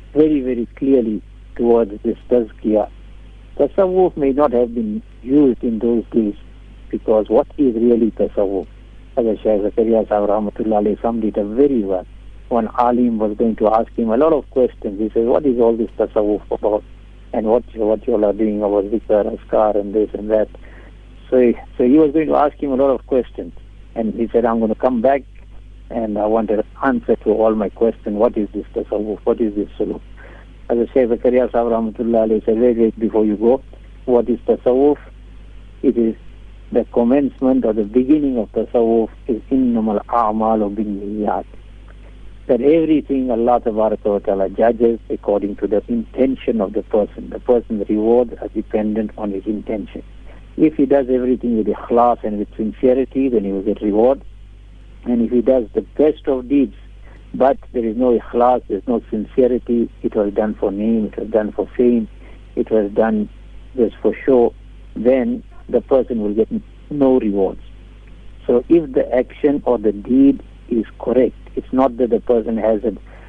very, very clearly towards this tazkiyah. Tasawwuf may not have been used in those days, because what is really tasawwuf? As Shaykh Zakaria Sahib Rahmatullah Alayhi summed it up very well. One alim was going to ask him a lot of questions. He said, what is all this tasawwuf about? And what you all are doing about zikr, askar, and this and that. So he was going to ask him a lot of questions. And he said, I'm going to come back and I want an answer to all my questions. What is this tasawwuf? What is this suluk? As Shaykh Zakaria Sahib Rahmatullah Alayhi said, wait, before you go, what is tasawwuf? It is the commencement or the beginning of tasawwuf is innamal a'malu bin niyyat. That everything Allah wa ta'ala judges according to the intention of the person. The person's rewards are dependent on his intention. If he does everything with ikhlas and with sincerity, then he will get reward. And if he does the best of deeds, but there is no ikhlas, there is no sincerity, it was done for name, it was done for fame, it was done just for show, then the person will get no rewards. So if the action or the deed is correct, it's not that the person has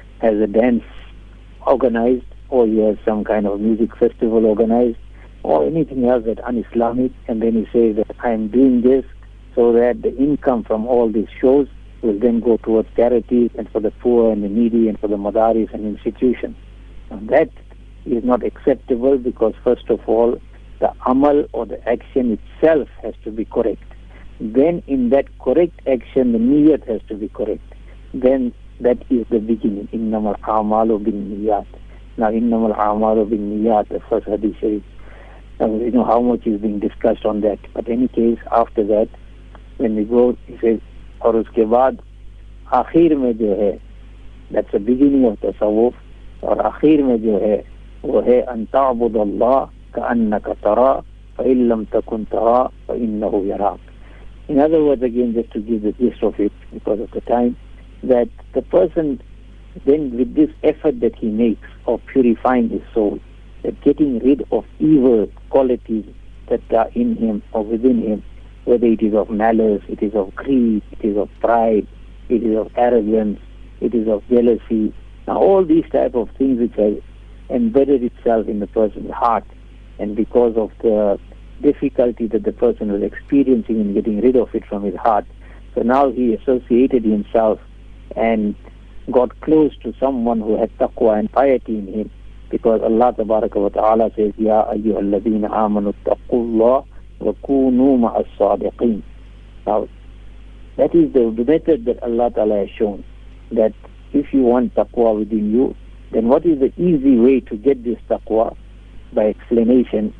a dance organized, or he has some kind of music festival organized, or anything else that un-Islamic, and then he says that I am doing this so that the income from all these shows will then go towards charities and for the poor and the needy and for the madaris and institutions. And that is not acceptable, because first of all, the amal or the action itself has to be correct. Then in that correct action, the niyyat has to be correct. Then that is the beginning. Innamal a'malu bin niyyat. Now, innamal a'malu bin niyyat, the first hadith sharif. Now, we know how much is being discussed on that. But in any case, after that, when we go, he says, और उसके बाद आखिर में जो है, that's the beginning of tasawwuf, और आखिर में जो है, वो है अन ताबुद अल्लाह कअन्नका तरा फ़इन लम तकुन तरा फ़इन्नहु यराक. In other words, again, just to give the gist of it, because of the time, that the person then with this effort that he makes of purifying his soul, that getting rid of evil qualities that are in him or within him, whether it is of malice, it is of greed, it is of pride, it is of arrogance, it is of jealousy. Now all these type of things which have embedded itself in the person's heart, and because of the difficulty that the person was experiencing in getting rid of it from his heart, so now he associated himself and got close to someone who had taqwa and piety in him, because Allah Tabaraka wa Ta'ala says, Ya ayyuhalladhina amanu taqullah wa kunu ma'as sadiqeen. Now, that is the method that Allah Ta'ala has shown, that if you want taqwa within you, then what is the easy way to get this taqwa? By explanation,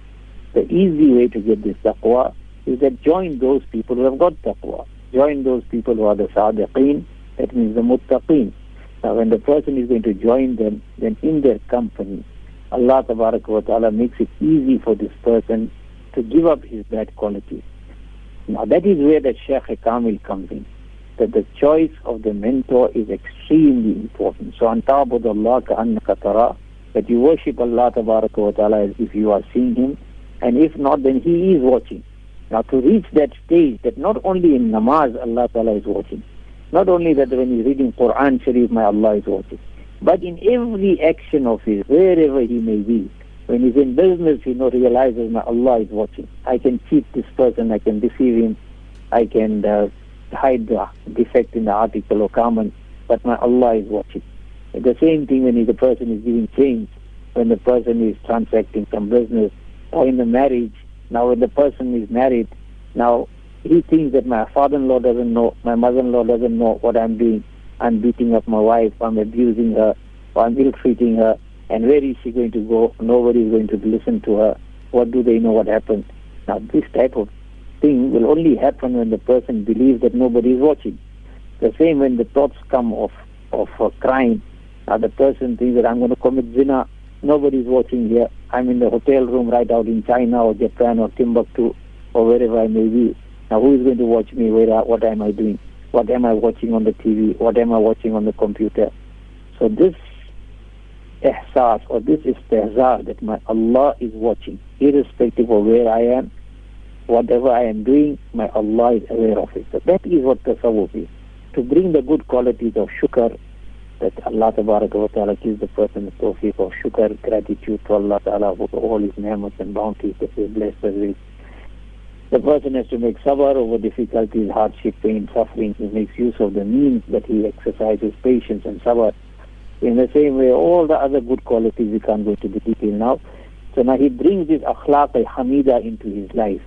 the easy way to get this taqwa is that join those people who have got taqwa. Join those people who are the sadiqeen, that means the muttaqeen. Now when the person is going to join them, then in their company, Allah Tabaraka wa Ta'ala makes it easy for this person to give up his bad qualities. Now that is where the Shaykh Kamil comes in, that the choice of the mentor is extremely important. So an ta'bud Allah ka'annaka tara, that you worship Allah Tabaraka wa Ta'ala as if you are seeing him, and if not, then he is watching. Now to reach that stage, that not only in namaz Allah Ta'ala is watching, not only that when he's reading Quran Sharif, my Allah is watching, but in every action of his, wherever he may be, when he's in business, he realizes my Allah is watching. I can cheat this person, I can deceive him, I can hide the defect in the article or comment, but my Allah is watching. The same thing when the person is giving change, when the person is transacting some business, or in the marriage. Now when the person is married, now he thinks that my father-in-law doesn't know, my mother-in-law doesn't know what I'm doing. I'm beating up my wife, I'm abusing her, or I'm ill-treating her, and where is she going to go? Nobody is going to listen to her. What do they know what happened? Now this type of thing will only happen when the person believes that nobody is watching. The same when the thoughts come of crime. Now the person thinks that I'm going to commit zina, nobody is watching here. I'm in the hotel room right out in China or Japan or Timbuktu or wherever I may be. Now who is going to watch me? What am I doing? What am I watching on the TV? What am I watching on the computer? So this ihsas or this istihza that my Allah is watching, irrespective of where I am, whatever I am doing, my Allah is aware of it. So that is what tasawwuf is. To bring the good qualities of shukr, that Allah Ta'ala gives the person the tawfiq of shukr, gratitude to Allah Ta'ala for all his ni'mats and bounties that he has blessed us with. The person has to make sabr over difficulties, hardship, pain, suffering. He makes use of the means that he exercises patience and sabr. In the same way, all the other good qualities, we can't go into the detail now. So now he brings this akhlaq al-hamida into his life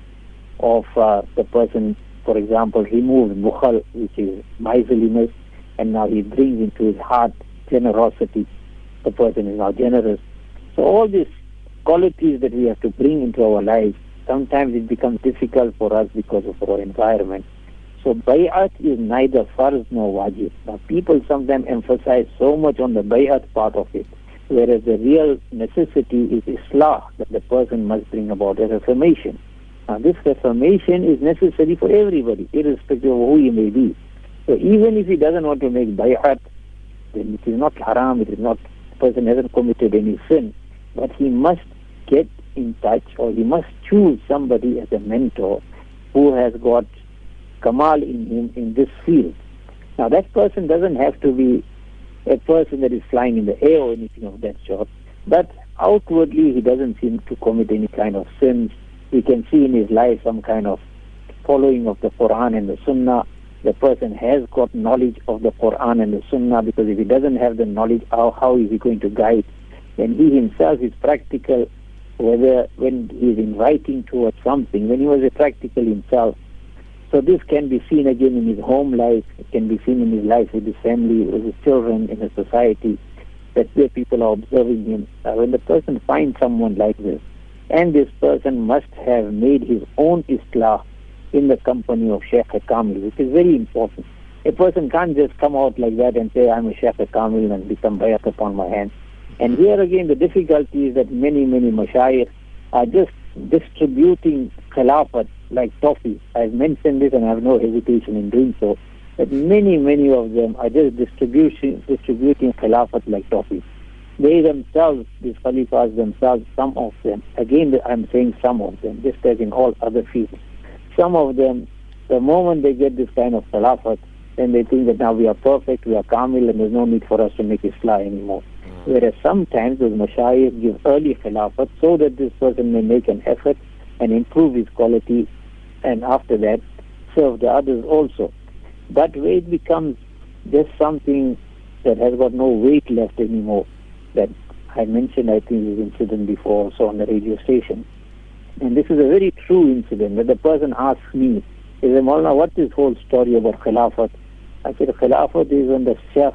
of the person, for example, removes bukhal, which is miserliness, and now he brings into his heart generosity. The person is now generous. So all these qualities that we have to bring into our lives, sometimes it becomes difficult for us because of our environment. So bay'at is neither farz nor wajib. Now people sometimes emphasize so much on the bay'at part of it, whereas the real necessity is islah, that the person must bring about a reformation. Now this reformation is necessary for everybody, irrespective of who he may be. So even if he doesn't want to make bay'at, then it is not haram, it is not, the person hasn't committed any sin, but he must get in touch, or he must choose somebody as a mentor who has got kamal in him in this field. Now that person doesn't have to be a person that is flying in the air or anything of that sort, but outwardly he doesn't seem to commit any kind of sins. We can see in his life some kind of following of the Quran and the Sunnah. The person has got knowledge of the Quran and the Sunnah, because if he doesn't have the knowledge, how is he going to guide? Then he himself is practical, whether when he is inviting towards something, when he was a practical himself. So this can be seen again in his home life, it can be seen in his life with his family, with his children, in a society, that where people are observing him. When the person finds someone like this, and this person must have made his own islah in the company of Shaykh Kamil, which is very important. A person can't just come out like that and say, I'm a Shaykh Kamil and become bayat upon my hand. And here again the difficulty is that many mashayikh are just distributing khilafat like toffee. I've mentioned this and I have no hesitation in doing so, that many of them are just distributing khilafat like toffee. They themselves, these khalifas themselves, some of them, again I'm saying some of them, just as in all other fields, some of them, the moment they get this kind of khilafat, then they think that now we are perfect, we are kamil, and there's no need for us to make islah anymore. Whereas sometimes those mashayikh give early khilafat so that this person may make an effort and improve his quality, and after that serve the others also. That way it becomes just something that has got no weight left anymore. That I mentioned, I think, this incident before also on the radio station. And this is a very true incident, where the person asks me, he said, Maulana, what is this whole story about khilafat? I said, khilafat is when the sheikh,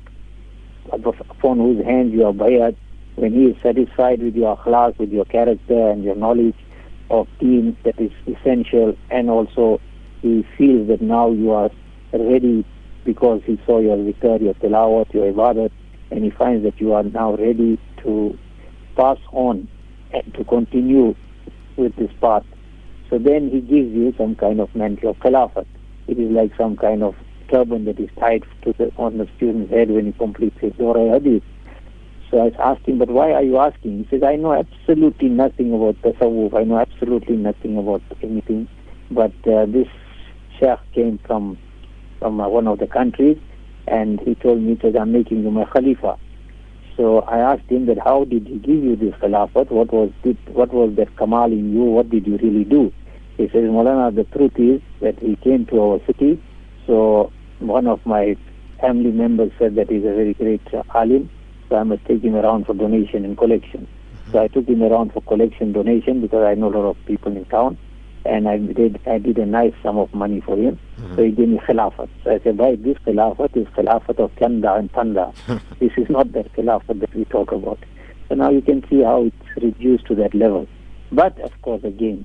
upon whose hand you are bayat, when he is satisfied with your akhlaq, with your character and your knowledge of deen, that is essential, and also he feels that now you are ready because he saw your zikr, your tilawat, your ibadat, and he finds that you are now ready to pass on and to continue with this path. So then he gives you some kind of mantle of khilafat. It is like some kind of turban that is tied on the student's head when he completes his Dora Hadith. So I asked him, but why are you asking? He says, I know absolutely nothing about tasawwuf, I know absolutely nothing about anything, but this sheikh came from one of the countries, and he told me that I'm making you my khalifa. So I asked him that how did he give you this khilafat? What was that kamal in you? What did you really do? He says, Maulana, the truth is that he came to our city. So one of my family members said that he's a very great alim, so I must take him around for donation and collection. So I took him around for collection, donation, because I know a lot of people in town, and I did a nice sum of money for him. So he gave me khilafat. So I said, bhai, this khilafat is khilafat of Kanda and Tanda. This is not that khilafat that we talk about. So now you can see how it's reduced to that level. But of course, again,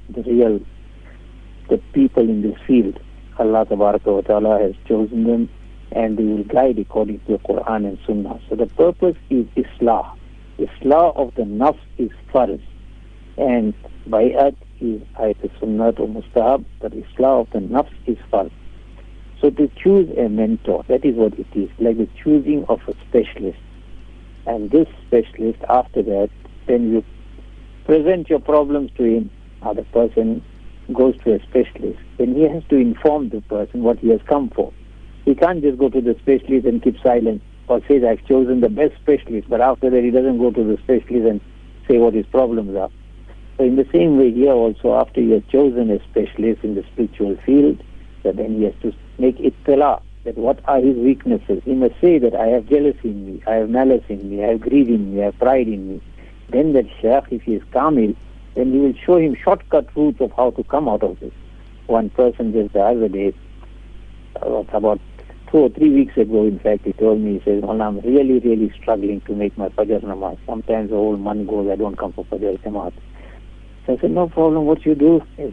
the people in this field, Allah Ta'ala has chosen them, and they will guide according to the Quran and Sunnah. So the purpose is islah. Islah of the nafs is farz, and bay'at is either sunnat or mustahab, but islah of the nafs is farz. So to choose a mentor, that is what it is, like the choosing of a specialist. And this specialist, after that, then you present your problems to him. Now the person goes to a specialist, then he has to inform the person what he has come for. He can't just go to the specialist and keep silent. or says, I've chosen the best specialist, but after that he doesn't go to the specialist and say what his problems are. So in the same way here also, after he has chosen a specialist in the spiritual field, that then he has to make ittila, that what are his weaknesses. He must say that I have jealousy in me, I have malice in me, I have greed in me, I have pride in me. Then that Shaykh, if he is kamil, then he will show him shortcut routes of how to come out of this. One person just the other day, about 2 or 3 weeks ago, in fact, he told me, he says, I'm really, really struggling to make my Fajr namaz. Sometimes the whole month goes, I don't come for Fajr Jamaat. So I said, no problem, what you do is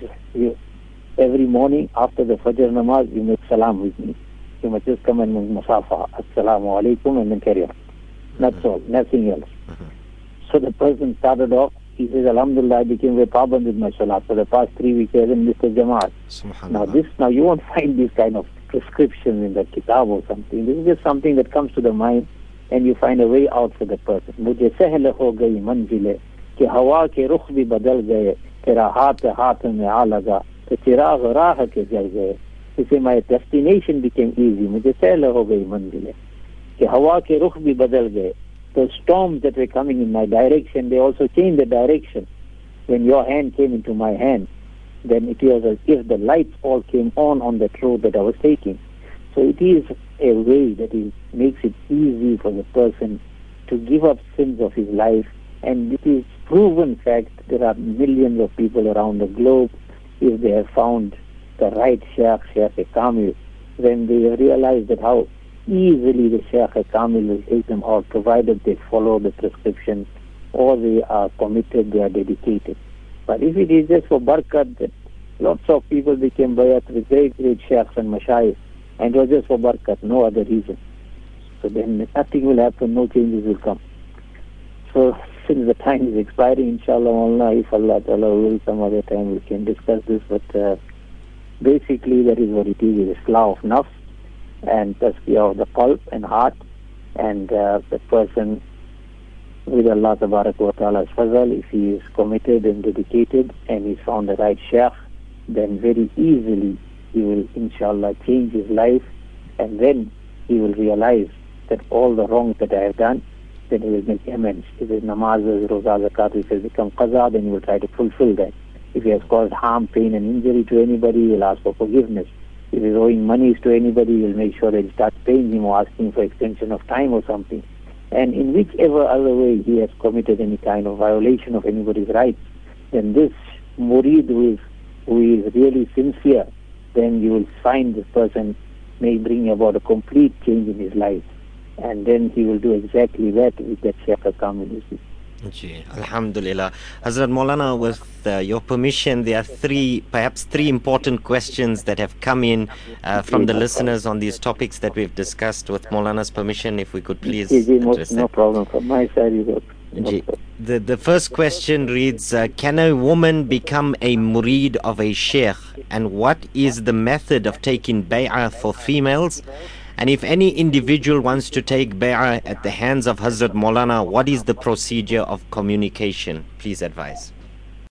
every morning after the Fajr namaz, you make salam with me. You must just come and make musafa, assalamu alaikum, and then carry on. That's all, nothing else. So the person started off, he says, Alhamdulillah, I became very paband with my salat. For the past 3 weeks, I haven't missed a Jamaat. Now you won't find this kind of prescription in the kitab or something. This is just something that comes to the mind and you find a way out for the person. मुझे सहल हो गई मंजिले कि हवा के रुख भी बदल गए तेरा हाथ हाथ में आ लगा तो चिराग राह के जल गए. He said, my destination became easy. मुझे सहल हो गई मंजिले कि हवा के रुख भी बदल गए. The storms that were coming in my direction, they also changed the direction. When your hand came into my hand, then it was as if the lights all came on that road that I was taking. So it is a way that makes it easy for the person to give up sins of his life. And it is proven fact, there are millions of people around the globe, if they have found the right Shaykh Kamil, then they realize that how easily the Shaykh Kamil will take them out, provided they follow the prescription or they are committed, they are dedicated. But if it is just for barakat, that lots of people became bayat with great sheikhs and mashayikh, and it was just for barakat, no other reason. So then nothing will happen, no changes will come. So since the time is expiring, inshallah, if Allah Ta'ala will, some other time we can discuss this, but basically that is what it is Islah of nafs and tazkiyah of the qalb and heart, and the person with Allah wa Ta'ala's fazal, if he is committed and dedicated and he's found the right shaykh, then very easily he will inshallah change his life, and then he will realize that all the wrongs that I have done, then he will make amends. If his namazes, roza, zakat, if it has become qaza, then he will try to fulfill that. If he has caused harm, pain and injury to anybody, he will ask for forgiveness. If he is owing monies to anybody, he will make sure that he starts paying him or asking for extension of time or something. And in whichever other way he has committed any kind of violation of anybody's rights, then this murid who is really sincere, then you will find this person may bring about a complete change in his life. And then he will do exactly that with that Shaykh Kamil. Alhamdulillah. Hazrat Maulana, with your permission, there are perhaps three important questions that have come in from the listeners on these topics that we've discussed. With Maulana's permission, if we could please address no problem. From my side, the first question reads, can a woman become a murid of a sheikh, and what is the method of taking bay'ah for females? And if any individual wants to take bay'ah at the hands of Hazrat Maulana, what is the procedure of communication? Please advise.